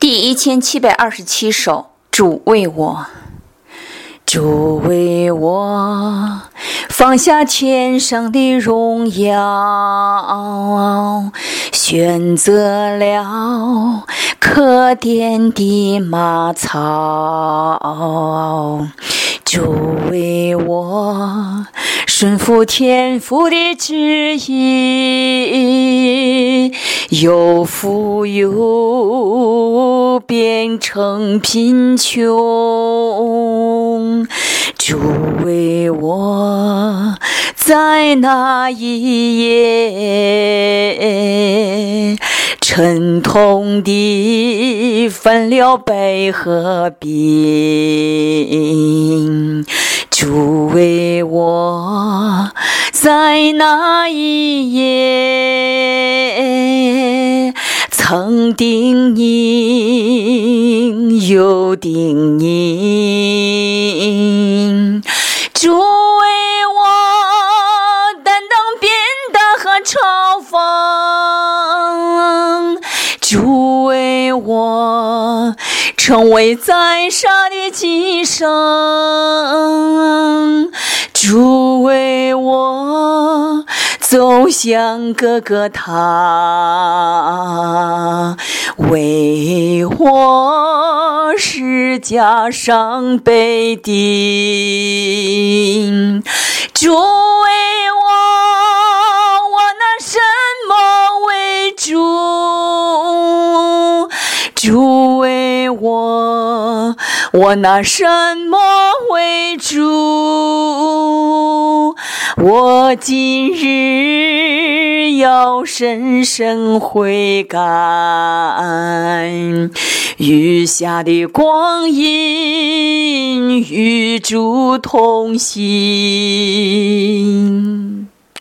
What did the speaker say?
第1727首，主为我。主为我放下天上的荣耀，选择了可怜的马槽。主为我顺服天父的旨意，由富有变成贫穷。主为我在那一夜沉痛地分了杯和饼。主为我在那一夜曾叮咛又叮咛。主为我担当鞭打和嘲讽，主为我成为宰杀的寄生，主为我走向各个他，为我十架上被钉。主为我拿什么为主？主为我拿什么为主？我今日要深深悔改，余下的光阴与主同行。